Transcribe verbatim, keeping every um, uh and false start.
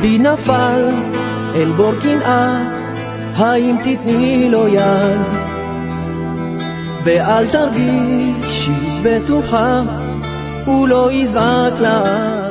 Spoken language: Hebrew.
ליבי נפל אל בור קנאה, האם תתני לו יד? ואל תרגישי בטוחה, הוא לא יזעק לעד.